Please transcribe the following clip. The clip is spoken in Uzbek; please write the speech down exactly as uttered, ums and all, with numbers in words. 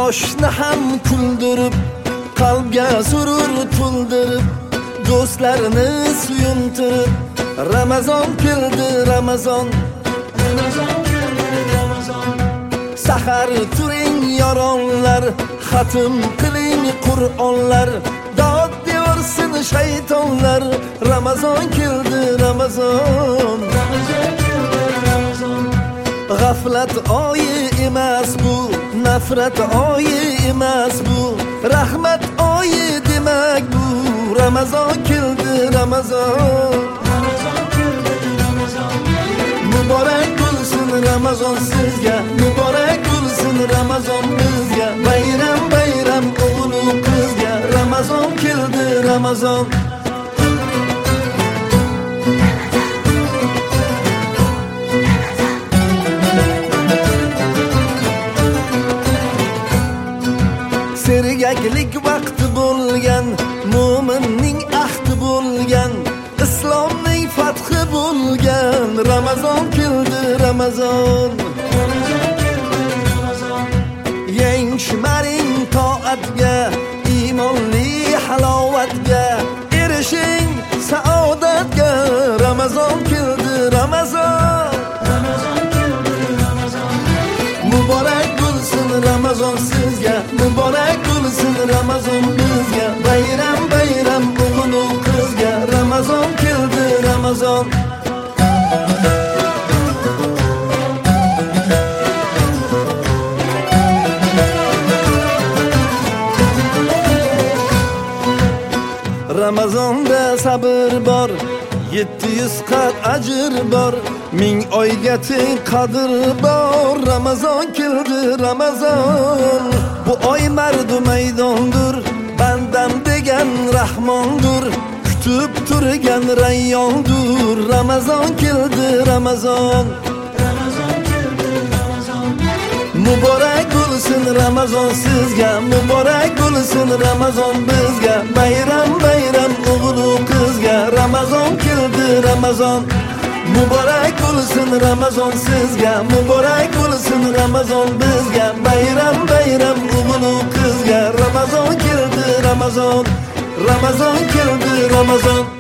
yoshni ham kuldirib, qalbga surur to'ldirib, do'stlarni suyuntirib, Ramazon keldi, Ramazon. Ramazon keldi, Ramazon. Sahar turing yoronlar, xatm qiling Qur'onlar, dod devorsin shaytonlar. Ramazon keldi, Ramazon. Ramazon keldi, Ramazon. G'aflat oyi emas bu, nafrat oyi emas bu, rahmat oyi demak bu. Ramazon keldi, Ramazon. Ramazon keldi, Ramazon. Muborak bo'lsin Ramazon sizga, muborak bo'lsin Ramazon bizga. Bayram bayram o'g'il qizga, Ramazon keldi, Ramazon. Sergaklik vaqti bo'lgan, mo'minning ahdi bo'lgan, islomning fathi bo'lgan. Ramazon keldi, Ramazon. Yeng shimaring toatga, iymonli halovatga, erishing saodatga. Ramazon keldi, Ramazon. Muborak bo'lsin Ramazon sizga, muborak bo'lsin Ramazon bizga. Bayram bayram o'g'il qizga, Ramazon keldi, Ramazon. Ramazonda sabr bor, yetti yuz qat ajr bor, ming oyga teng qadr bor. Ramazon keldi, Ramazon. Bu oy mardu maydondir, bandam degan rahmondir, kutib turgan rayyondir. Ramazon keldi, Ramazon. Muborak bo'lsin Ramazon sizga, muborak bo'lsin Ramazon bizga. Bayram bayram o'g'il qizga, Ramazon keldi, Ramazon. Muborak bo'lsin Ramazon sizga, muborak bo'lsin Ramazon bizga. Bayram bayram o'g'il qizga, Ramazon keldi, Ramazon. Ramazon keldi, Ramazon.